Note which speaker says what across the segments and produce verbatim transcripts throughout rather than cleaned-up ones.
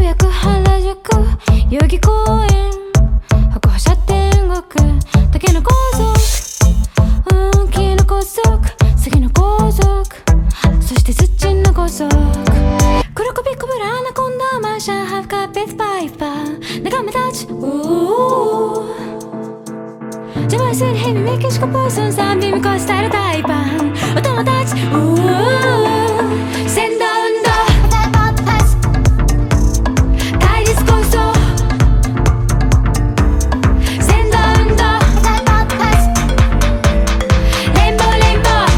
Speaker 1: 谷区原宿代々木公園白馬車天国竹の高速うん木の高速杉の高速そして土の高速黒首コブラアナコンダマーシャンハーフカーペットパイパー仲間たち邪魔するヘビメキシコポーソンサンビミコスタイル大パンお友達先導運動対立構想先導運動レインボーレインボー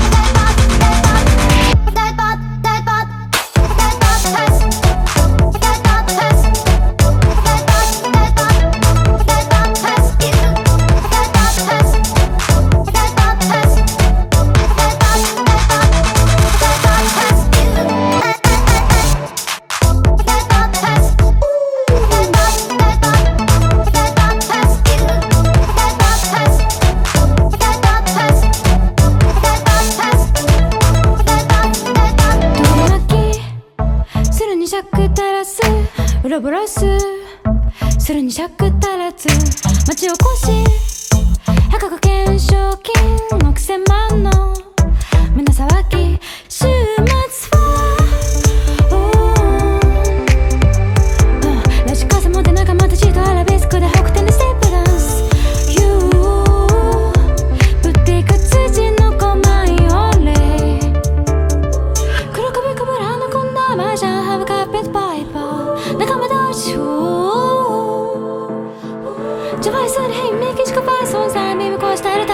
Speaker 1: ボロボロスするに尺足らず町おこし百科懸賞金億千万の胸騒ぎ週末はラジカセ持って仲間たちとアラベスクで北天でステップダンス You ぶっていく辻の5枚オレ黒壁かぶらのこんなマージャンハブカーペットパイパー仲間同士ジャバイスでヘイメキシコパイソンさんビムこうしたら